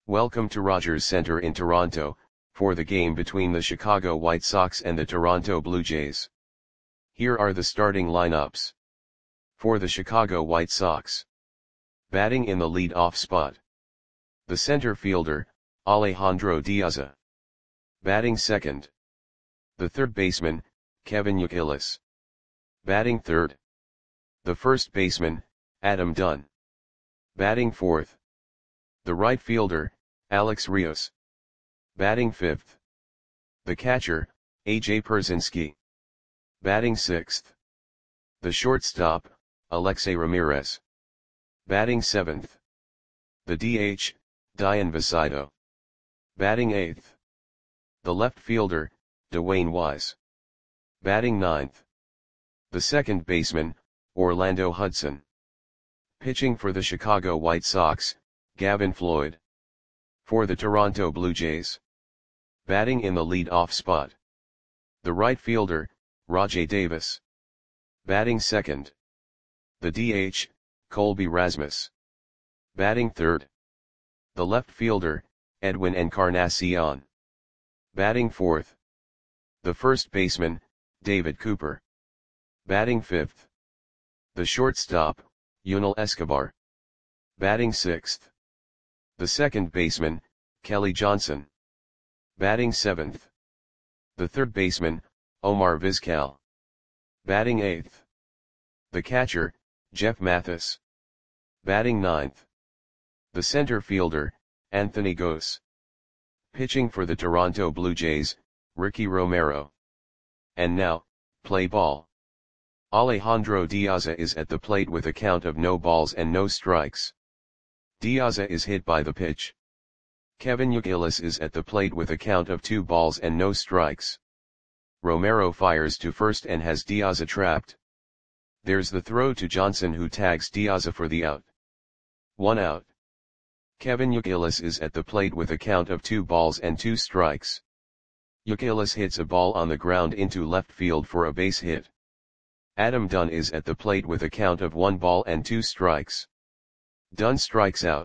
Welcome to Rogers Center in Toronto, for the game between the Chicago White Sox and the Toronto Blue Jays. Here are the starting lineups. For the Chicago White Sox. Batting in the lead-off spot. The center fielder, Alejandro Diaz. Batting second. The third baseman, Kevin Youkilis. Batting third. The first baseman, Adam Dunn. Batting fourth. The right fielder, Alex Rios. Batting fifth. The catcher, AJ Pierzynski. Batting sixth. The shortstop, Alexei Ramirez. Batting seventh. The DH, Dian Visaido. Batting eighth. The left fielder, Dwayne Wise. Batting ninth. The second baseman, Orlando Hudson. Pitching for the Chicago White Sox, Gavin Floyd. For the Toronto Blue Jays. Batting in the lead-off spot. The right fielder, Rajai Davis. Batting second. The DH, Colby Rasmus. Batting third. The left fielder, Edwin Encarnacion. Batting fourth. The first baseman, David Cooper. Batting fifth. The shortstop, Yunel Escobar. Batting sixth. The second baseman, Kelly Johnson. Batting seventh. The third baseman, Omar Vizquel. Batting eighth. The catcher, Jeff Mathis. Batting ninth. The center fielder, Anthony Gose. Pitching for the Toronto Blue Jays, Ricky Romero. And now, play ball. Alejandro Diaz is at the plate with a count of no balls and no strikes. Diaz is hit by the pitch. Kevin Youkilis is at the plate with a count of 2 balls and no strikes. Romero fires to first and has Diaz trapped. There's the throw to Johnson, who tags Diaz for the out. 1 out. Kevin Youkilis is at the plate with a count of 2 balls and 2 strikes. Youkilis hits a ball on the ground into left field for a base hit. Adam Dunn is at the plate with a count of 1 ball and 2 strikes. Dunn strikes out.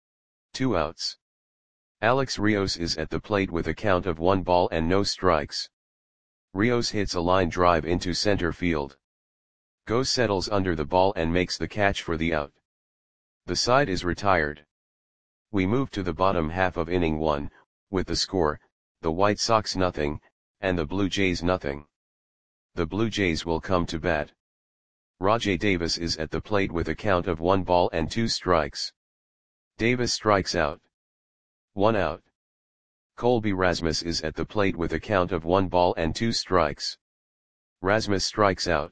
2 outs. Alex Rios is at the plate with a count of 1 ball and no strikes. Rios hits a line drive into center field. Gose settles under the ball and makes the catch for the out. The side is retired. We move to the bottom half of inning 1, with the score, the White Sox 0, and the Blue Jays 0. The Blue Jays will come to bat. Rajai Davis is at the plate with a count of 1 ball and 2 strikes. Davis strikes out. 1 out. Colby Rasmus is at the plate with a count of 1 ball and 2 strikes. Rasmus strikes out.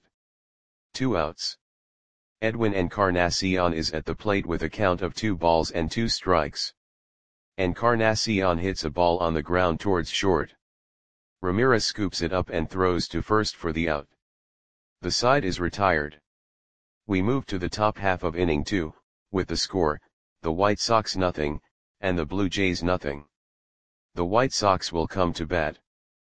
2 outs. Edwin Encarnacion is at the plate with a count of 2 balls and 2 strikes. Encarnacion hits a ball on the ground towards short. Ramirez scoops it up and throws to first for the out. The side is retired. We move to the top half of inning 2, with the score, the White Sox 0, and the Blue Jays 0. The White Sox will come to bat.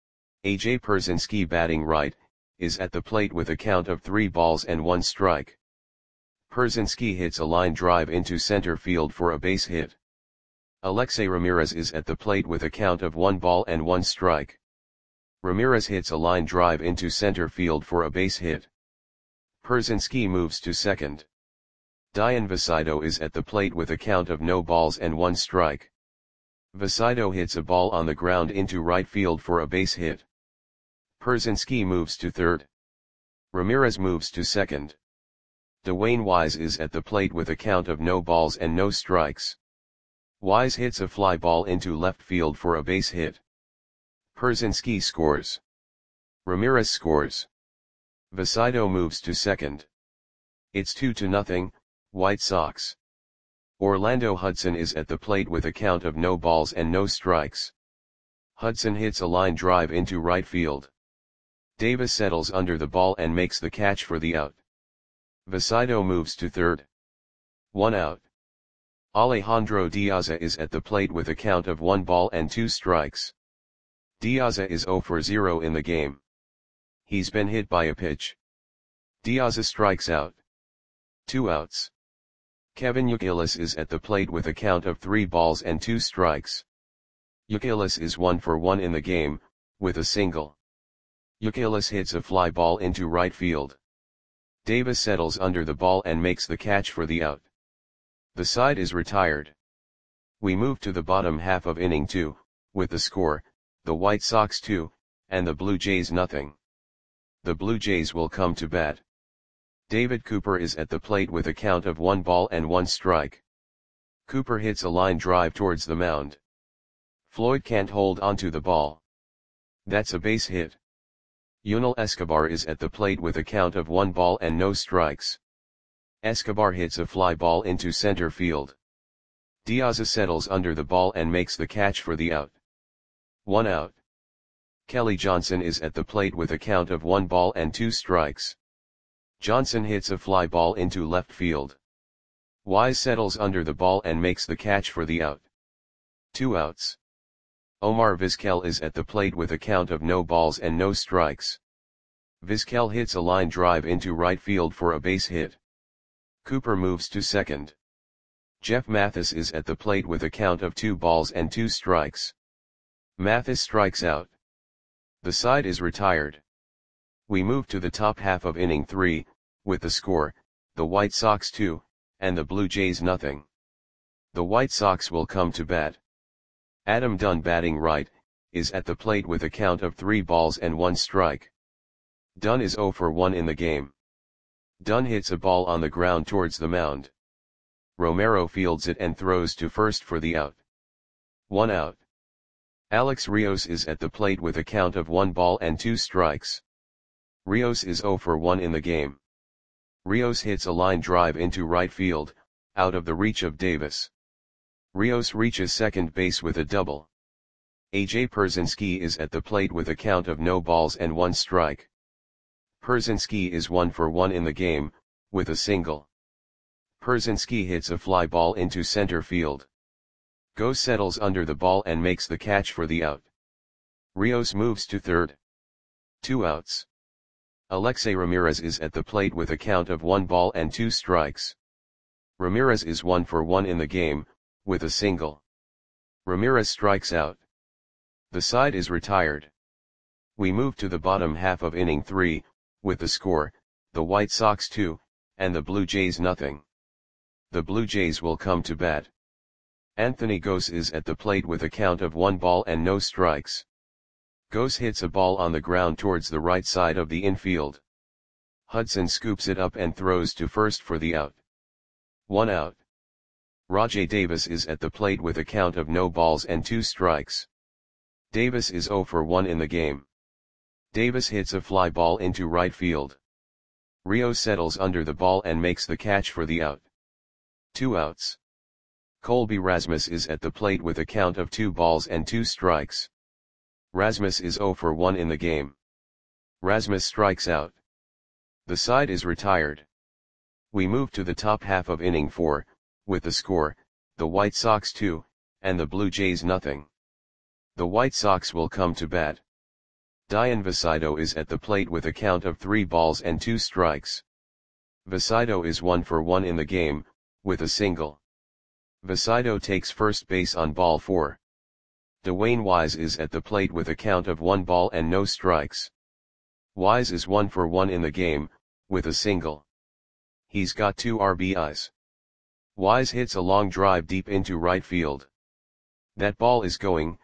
AJ Pierzynski, batting right, is at the plate with a count of 3 balls and 1 strike. Pierzynski hits a line drive into center field for a base hit. Alexei Ramirez is at the plate with a count of 1 ball and 1 strike. Ramirez hits a line drive into center field for a base hit. Pierzynski moves to second. Dian Visaido is at the plate with a count of no balls and 1 strike. Visaido hits a ball on the ground into right field for a base hit. Pierzynski moves to third. Ramirez moves to second. Dwayne Wise is at the plate with a count of no balls and no strikes. Wise hits a fly ball into left field for a base hit. Pierzynski scores. Ramirez scores. Visaido moves to second. It's 2-0, White Sox. Orlando Hudson is at the plate with a count of no balls and no strikes. Hudson hits a line drive into right field. Davis settles under the ball and makes the catch for the out. Visaido moves to third. 1 out. Alejandro Diaz is at the plate with a count of 1 ball and 2 strikes. Diaz is 0 for 0 in the game. He's been hit by a pitch. Diaz strikes out. 2 outs. Kevin Youkilis is at the plate with a count of 3 balls and 2 strikes. Youkilis is 1 for 1 in the game, with a single. Youkilis hits a fly ball into right field. Davis settles under the ball and makes the catch for the out. The side is retired. We move to the bottom half of inning 2, with the score, the White Sox 2, and the Blue Jays nothing. The Blue Jays will come to bat. David Cooper is at the plate with a count of 1 ball and 1 strike. Cooper hits a line drive towards the mound. Floyd can't hold onto the ball. That's a base hit. Yunel Escobar is at the plate with a count of 1 ball and no strikes. Escobar hits a fly ball into center field. Diaz settles under the ball and makes the catch for the out. 1 out. Kelly Johnson is at the plate with a count of 1 ball and 2 strikes. Johnson hits a fly ball into left field. Wise settles under the ball and makes the catch for the out. 2 outs. Omar Vizquel is at the plate with a count of no balls and no strikes. Vizquel hits a line drive into right field for a base hit. Cooper moves to second. Jeff Mathis is at the plate with a count of 2 balls and 2 strikes. Mathis strikes out. The side is retired. We move to the top half of inning 3, with the score, the White Sox 2, and the Blue Jays nothing. The White Sox will come to bat. Adam Dunn, batting right, is at the plate with a count of 3 balls and 1 strike. Dunn is 0 for 1 in the game. Dunn hits a ball on the ground towards the mound. Romero fields it and throws to first for the out. 1 out. Alex Rios is at the plate with a count of 1 ball and 2 strikes. Rios is 0 for 1 in the game. Rios hits a line drive into right field, out of the reach of Davis. Rios reaches second base with a double. AJ Pierzynski is at the plate with a count of no balls and 1 strike. Pierzynski is 1 for 1 in the game, with a single. Pierzynski hits a fly ball into center field. Go settles under the ball and makes the catch for the out. Rios moves to third. 2 outs. Alexei Ramirez is at the plate with a count of 1 ball and 2 strikes. Ramirez is 1 for 1 in the game, with a single. Ramirez strikes out. The side is retired. We move to the bottom half of inning 3, with the score, the White Sox 2, and the Blue Jays nothing. The Blue Jays will come to bat. Anthony Gose is at the plate with a count of 1 ball and no strikes. Gose hits a ball on the ground towards the right side of the infield. Hudson scoops it up and throws to first for the out. 1 out. Rajai Davis is at the plate with a count of no balls and 2 strikes. Davis is 0 for 1 in the game. Davis hits a fly ball into right field. Rios settles under the ball and makes the catch for the out. 2 outs. Colby Rasmus is at the plate with a count of 2 balls and 2 strikes. Rasmus is 0 for 1 in the game. Rasmus strikes out. The side is retired. We move to the top half of inning 4, with the score, the White Sox 2, and the Blue Jays nothing. The White Sox will come to bat. Dian Vasido is at the plate with a count of 3 balls and 2 strikes. Vasido is 1 for 1 in the game, with a single. Vasido takes first base on ball 4. Dwayne Wise is at the plate with a count of 1 ball and no strikes. Wise is 1 for 1 in the game, with a single. He's got 2 RBIs. Wise hits a long drive deep into right field. That ball is gone.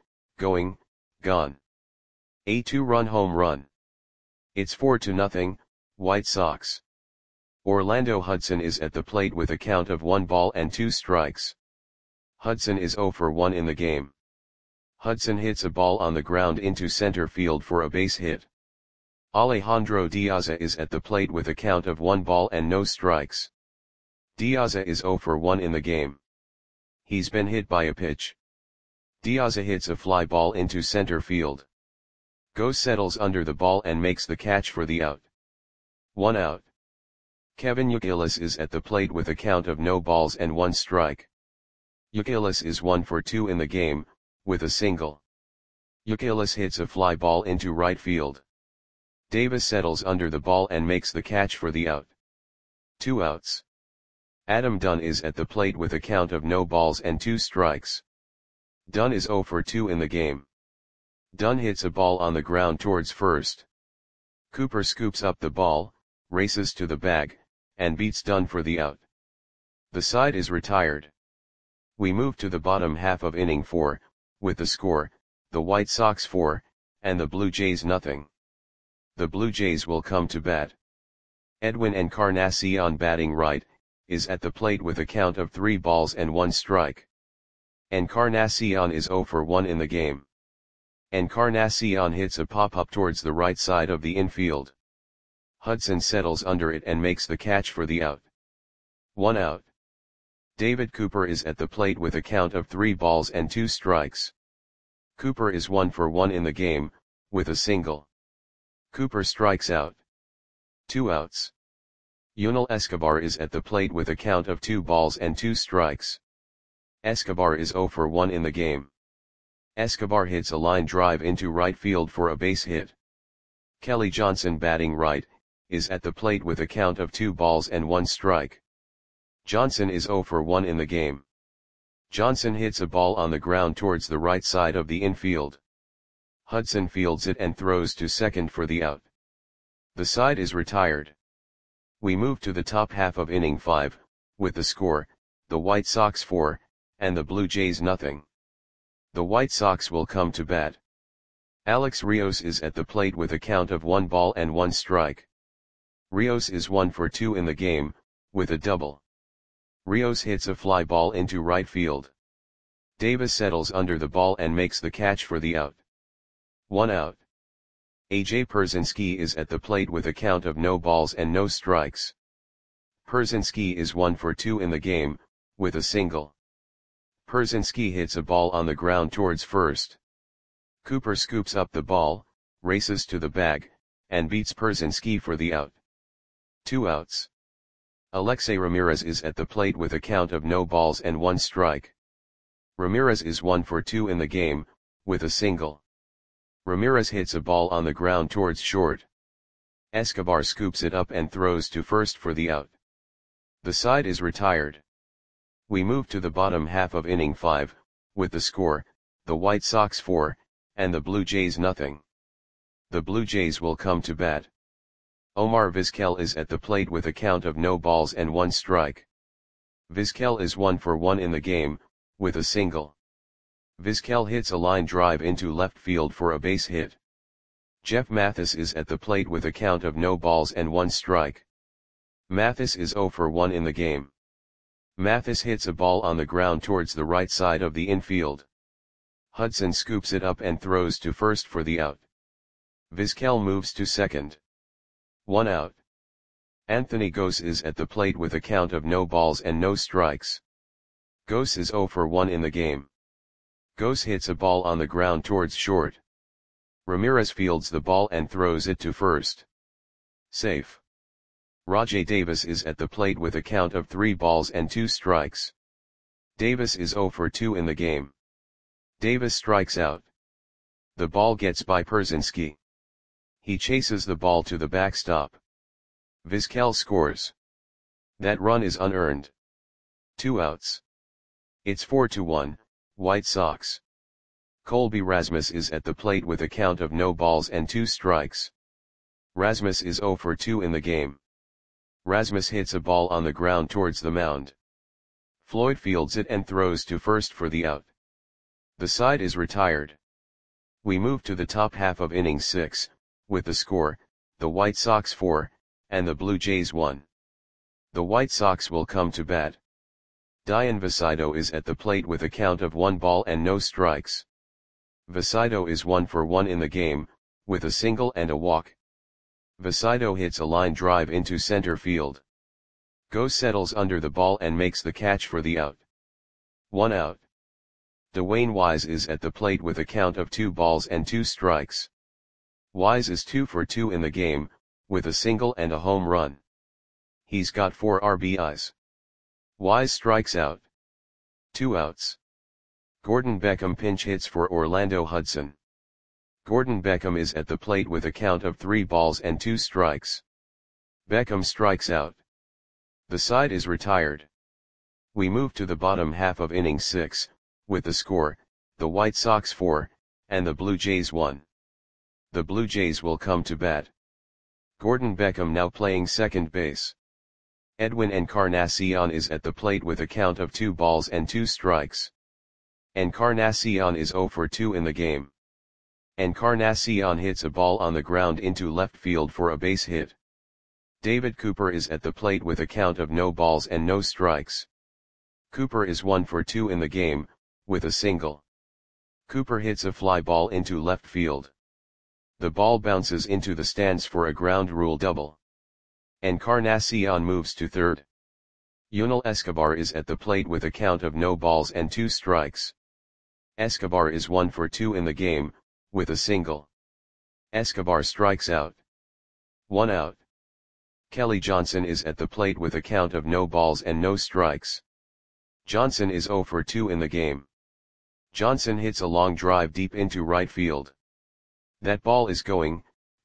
A 2-run home run. It's 4-0, White Sox. Orlando Hudson is at the plate with a count of 1 ball and 2 strikes. Hudson is 0 for 1 in the game. Hudson hits a ball on the ground into center field for a base hit. Alejandro Diaz is at the plate with a count of 1 ball and no strikes. Diaz is 0 for 1 in the game. He's been hit by a pitch. Diaz hits a fly ball into center field. Gose settles under the ball and makes the catch for the out. 1 out. Kevin Youkilis is at the plate with a count of no balls and 1 strike. Youkilis is 1 for 2 in the game, with a single. Youkilis hits a fly ball into right field. Davis settles under the ball and makes the catch for the out. 2 outs. Adam Dunn is at the plate with a count of no balls and 2 strikes. Dunn is 0 for 2 in the game. Dunn hits a ball on the ground towards first. Cooper scoops up the ball, races to the bag, and beats Dunn for the out. The side is retired. We move to the bottom half of inning 4, with the score, the White Sox 4, and the Blue Jays nothing. The Blue Jays will come to bat. Edwin Encarnacion, batting right, is at the plate with a count of 3 balls and 1 strike. Encarnacion is 0 for 1 in the game. Encarnacion hits a pop-up towards the right side of the infield. Hudson settles under it and makes the catch for the out. 1 out. David Cooper is at the plate with a count of 3 balls and 2 strikes. Cooper is 1 for 1 in the game, with a single. Cooper strikes out. 2 outs. Yunel Escobar is at the plate with a count of 2 balls and 2 strikes. Escobar is 0 for 1 in the game. Escobar hits a line drive into right field for a base hit. Kelly Johnson, batting right, is at the plate with a count of 2 balls and 1 strike. Johnson is 0 for 1 in the game. Johnson hits a ball on the ground towards the right side of the infield. Hudson fields it and throws to second for the out. The side is retired. We move to the top half of inning 5, with the score, the White Sox 4, and the Blue Jays nothing. The White Sox will come to bat. Alex Rios is at the plate with a count of 1 ball and 1 strike. Rios is 1 for 2 in the game, with a double. Rios hits a fly ball into right field. Davis settles under the ball and makes the catch for the out. 1 out. AJ Pierzynski is at the plate with a count of no balls and no strikes. Pierzynski is 1 for 2 in the game, with a single. Pierzynski hits a ball on the ground towards first. Cooper scoops up the ball, races to the bag, and beats Pierzynski for the out. 2 outs. Alexei Ramirez is at the plate with a count of no balls and 1 strike. Ramirez is 1 for 2 in the game, with a single. Ramirez hits a ball on the ground towards short. Escobar scoops it up and throws to first for the out. The side is retired. We move to the bottom half of inning 5, with the score, the White Sox 4, and the Blue Jays nothing. The Blue Jays will come to bat. Omar Vizquel is at the plate with a count of no balls and 1 strike. Vizquel is 1 for 1 in the game, with a single. Vizquel hits a line drive into left field for a base hit. Jeff Mathis is at the plate with a count of no balls and 1 strike. Mathis is 0 for 1 in the game. Mathis hits a ball on the ground towards the right side of the infield. Hudson scoops it up and throws to first for the out. Vizquel moves to second. 1 out. Anthony Gose is at the plate with a count of no balls and no strikes. Gose is 0 for 1 in the game. Gose hits a ball on the ground towards short. Ramirez fields the ball and throws it to first. Safe. Rajai Davis is at the plate with a count of 3 balls and 2 strikes. Davis is 0 for 2 in the game. Davis strikes out. The ball gets by Pierzynski. He chases the ball to the backstop. Vizquel scores. That run is unearned. 2 outs. It's 4-1, White Sox. Colby Rasmus is at the plate with a count of no balls and 2 strikes. Rasmus is 0 for 2 in the game. Rasmus hits a ball on the ground towards the mound. Floyd fields it and throws to first for the out. The side is retired. We move to the top half of inning 6, with the score, the White Sox 4, and the Blue Jays 1. The White Sox will come to bat. Dian Vasido is at the plate with a count of 1 ball and no strikes. Vasido is 1 for 1 in the game, with a single and a walk. Vasido hits a line drive into center field. Gose settles under the ball and makes the catch for the out. 1 out. Dwayne Wise is at the plate with a count of 2 balls and 2 strikes. Wise is 2 for 2 in the game, with a single and a home run. He's got 4 RBIs. Wise strikes out. 2 outs. Gordon Beckham pinch hits for Orlando Hudson. Gordon Beckham is at the plate with a count of 3 balls and 2 strikes. Beckham strikes out. The side is retired. We move to the bottom half of inning 6, with the score, the White Sox 4, and the Blue Jays 1. The Blue Jays will come to bat. Gordon Beckham now playing second base. Edwin Encarnacion is at the plate with a count of 2 balls and 2 strikes. Encarnacion is 0 for 2 in the game. Encarnacion hits a ball on the ground into left field for a base hit. David Cooper is at the plate with a count of no balls and no strikes. Cooper is 1 for 2 in the game, with a single. Cooper hits a fly ball into left field. The ball bounces into the stands for a ground rule double. Encarnacion moves to third. Yunel Escobar is at the plate with a count of no balls and 2 strikes. Escobar is 1 for 2 in the game, with a single. Escobar strikes out. 1 out. Kelly Johnson is at the plate with a count of no balls and no strikes. Johnson is 0 for 2 in the game. Johnson hits a long drive deep into right field. That ball is going,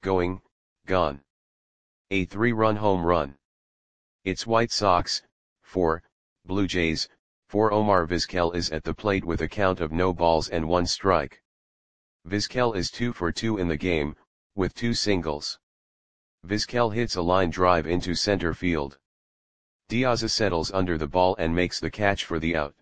gone. A 3-run home run. It's White Sox, 4, Blue Jays, 4. Omar Vizquel is at the plate with a count of no balls and 1 strike. Vizquel is 2 for 2 in the game, with 2 singles. Vizquel hits a line drive into center field. Diaz settles under the ball and makes the catch for the out.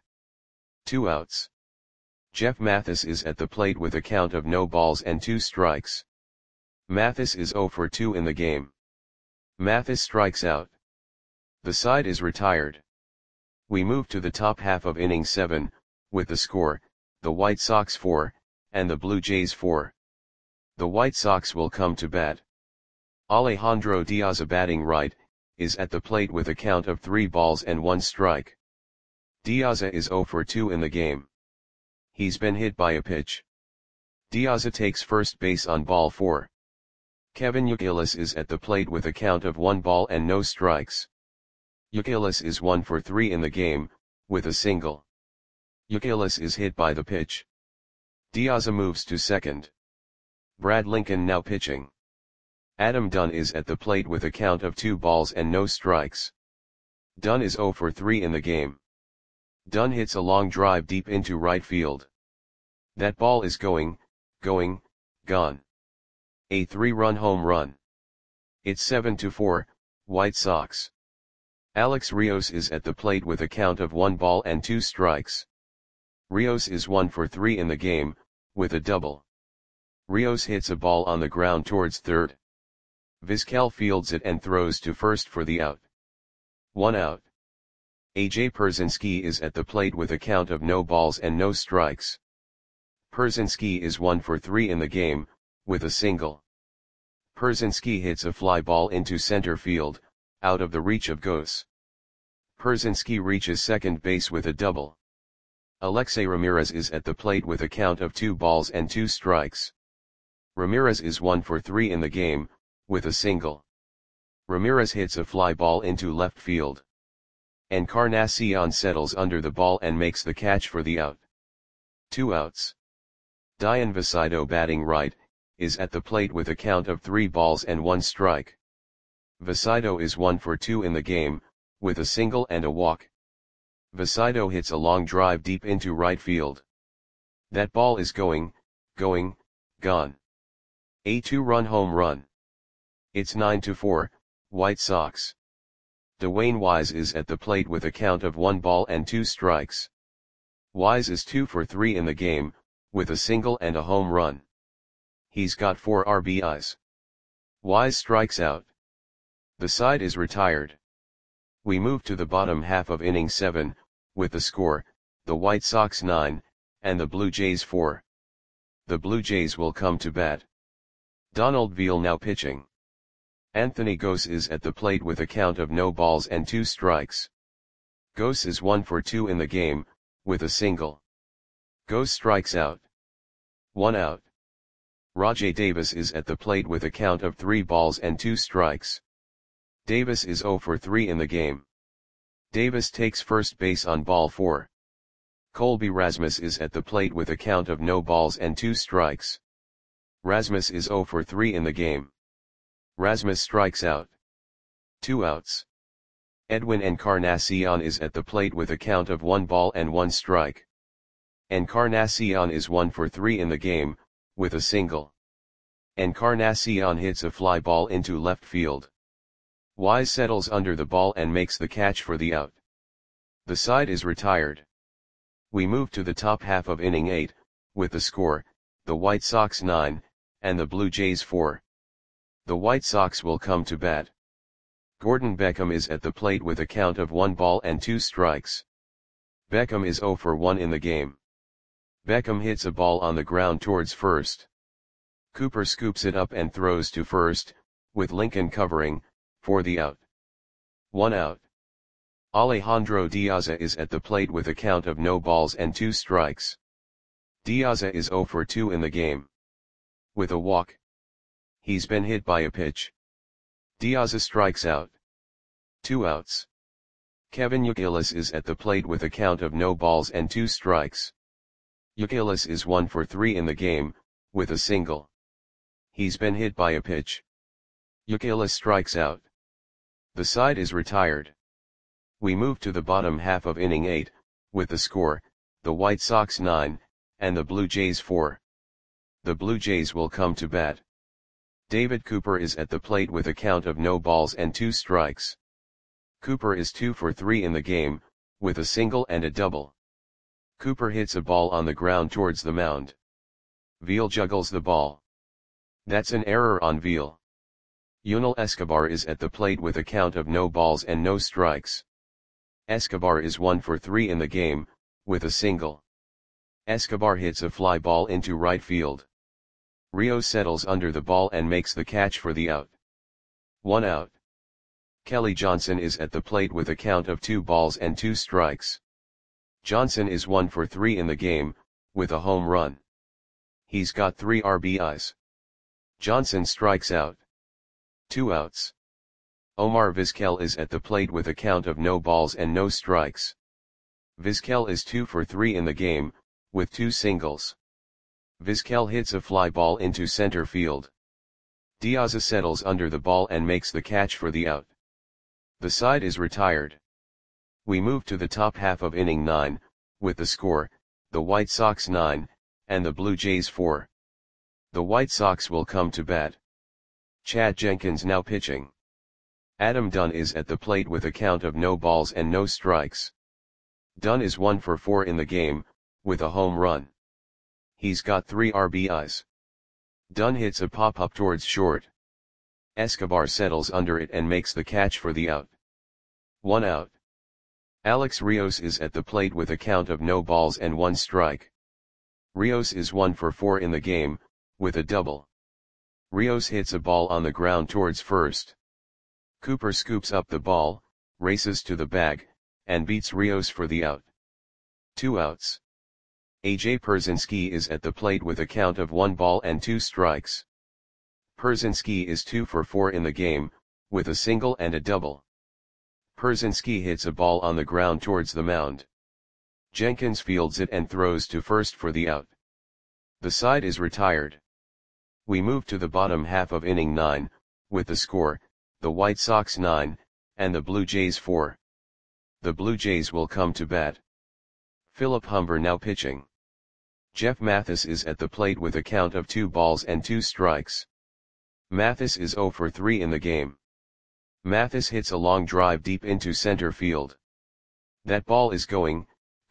2 outs. Jeff Mathis is at the plate with a count of no balls and 2 strikes. Mathis is 0 for 2 in the game. Mathis strikes out. The side is retired. We move to the top half of inning 7, with the score, the White Sox 4, and the Blue Jays 4. The White Sox will come to bat. Alejandro Diaz, batting right, is at the plate with a count of 3 balls and 1 strike. Diaz is 0 for 2 in the game. He's been hit by a pitch. Diaz takes first base on ball 4. Kevin Youkilis is at the plate with a count of 1 ball and no strikes. Youkilis is 1 for 3 in the game, with a single. Youkilis is hit by the pitch. Diaz moves to second. Brad Lincoln now pitching. Adam Dunn is at the plate with a count of 2 balls and no strikes. Dunn is 0 for 3 in the game. Dunn hits a long drive deep into right field. That ball is going, gone. A 3-run home run. It's 7-4, White Sox. Alex Rios is at the plate with a count of 1 ball and 2 strikes. Rios is 1 for 3 in the game, with a double. Rios hits a ball on the ground towards third. Vizquel fields it and throws to first for the out. 1 out. AJ Pierzynski is at the plate with a count of no balls and no strikes. Pierzynski is 1 for 3 in the game, with a single. Pierzynski hits a fly ball into center field, out of the reach of Gose. Pierzynski reaches second base with a double. Alexei Ramirez is at the plate with a count of 2 balls and 2 strikes. Ramirez is 1 for 3 in the game, with a single. Ramirez hits a fly ball into left field. Encarnacion settles under the ball and makes the catch for the out. 2 outs. Dayan Visaido, batting right, is at the plate with a count of 3 balls and 1 strike. Visaido is 1 for 2 in the game, with a single and a walk. Visaido hits a long drive deep into right field. That ball is going, gone. A 2-run home run. It's 9-4, White Sox. Dwayne Wise is at the plate with a count of 1 ball and 2 strikes. Wise is 2 for 3 in the game, with a single and a home run. He's got 4 RBIs. Wise strikes out. The side is retired. We move to the bottom half of inning 7, with the score, the White Sox 9, and the Blue Jays 4. The Blue Jays will come to bat. Donald Veal now pitching. Anthony Gose is at the plate with a count of no balls and 2 strikes. Gose is 1 for 2 in the game, with a single. Gose strikes out. 1 out. Rajai Davis is at the plate with a count of 3 balls and 2 strikes. Davis is 0 for 3 in the game. Davis takes first base on ball 4. Colby Rasmus is at the plate with a count of no balls and 2 strikes. Rasmus is 0 for 3 in the game. Rasmus strikes out. 2 outs. Edwin Encarnacion is at the plate with a count of 1 ball and 1 strike. Encarnacion is 1 for 3 in the game, with a single. Encarnacion hits a fly ball into left field. Wise settles under the ball and makes the catch for the out. The side is retired. We move to the top half of inning 8, with the score, the White Sox 9, and the Blue Jays 4. The White Sox will come to bat. Gordon Beckham is at the plate with a count of 1 ball and 2 strikes. Beckham is 0 for 1 in the game. Beckham hits a ball on the ground towards first. Cooper scoops it up and throws to first, with Lincoln covering, for the out. 1 out. Alejandro Diaza is at the plate with a count of no balls and 2 strikes. Diaza is 0 for 2 in the game. With a walk. He's been hit by a pitch. Diaza strikes out. 2 outs. Kevin Youkilis is at the plate with a count of no balls and 2 strikes. Youkilis is 1 for 3 in the game, with a single. He's been hit by a pitch. Youkilis strikes out. The side is retired. We move to the bottom half of inning 8, with the score, the White Sox 9, and the Blue Jays 4. The Blue Jays will come to bat. David Cooper is at the plate with a count of no balls and 2 strikes. Cooper is 2 for 3 in the game, with a single and a double. Cooper hits a ball on the ground towards the mound. Veal juggles the ball. That's an error on Veal. Yunel Escobar is at the plate with a count of no balls and no strikes. Escobar is 1 for 3 in the game, with a single. Escobar hits a fly ball into right field. Rios settles under the ball and makes the catch for the out. 1 out. Kelly Johnson is at the plate with a count of 2 balls and 2 strikes. Johnson is 1 for 3 in the game, with a home run. He's got 3 RBIs. Johnson strikes out. 2 outs. Omar Vizquel is at the plate with a count of no balls and no strikes. Vizquel is 2 for 3 in the game, with 2 singles. Vizquel hits a fly ball into center field. Diaza settles under the ball and makes the catch for the out. The side is retired. We move to the top half of inning 9, with the score, the White Sox 9, and the Blue Jays 4. The White Sox will come to bat. Chad Jenkins now pitching. Adam Dunn is at the plate with a count of no balls and no strikes. Dunn is 1 for 4 in the game, with a home run. He's got 3 RBIs. Dunn hits a pop-up towards short. Escobar settles under it and makes the catch for the out. 1 out. Alex Rios is at the plate with a count of no balls and 1 strike. Rios is 1 for 4 in the game, with a double. Rios hits a ball on the ground towards first. Cooper scoops up the ball, races to the bag, and beats Rios for the out. 2 outs. AJ Pierzynski is at the plate with a count of 1 ball and 2 strikes. Pierzynski is 2 for 4 in the game, with a single and a double. Pierzynski hits a ball on the ground towards the mound. Jenkins fields it and throws to first for the out. The side is retired. We move to the bottom half of inning 9, with the score, the White Sox 9, and the Blue Jays 4. The Blue Jays will come to bat. Philip Humber now pitching. Jeff Mathis is at the plate with a count of 2 balls and 2 strikes. Mathis is 0 for 3 in the game. Mathis hits a long drive deep into center field. That ball is gone.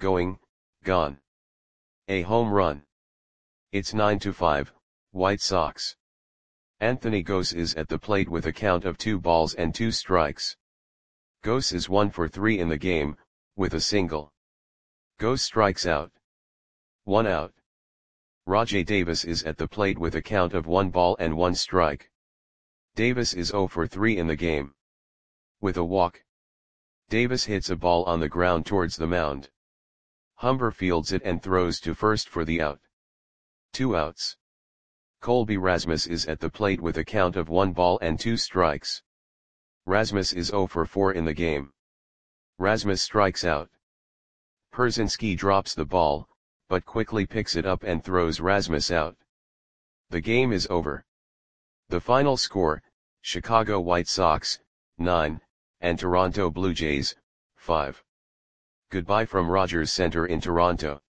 A home run. It's 9-5, White Sox. Anthony Gose is at the plate with a count of 2 balls and 2 strikes. Gose is 1 for 3 in the game, with a single. Gose strikes out. 1 out. Rajai Davis is at the plate with a count of 1 ball and 1 strike. Davis is 0 for 3 in the game. With a walk. Davis hits a ball on the ground towards the mound. Humber fields it and throws to first for the out. 2 outs. Colby Rasmus is at the plate with a count of 1 ball and 2 strikes. Rasmus is 0 for 4 in the game. Rasmus strikes out. Pierzynski drops the ball, but quickly picks it up and throws Rasmus out. The game is over. The final score, Chicago White Sox, 9, and Toronto Blue Jays, 5. Goodbye from Rogers Centre in Toronto.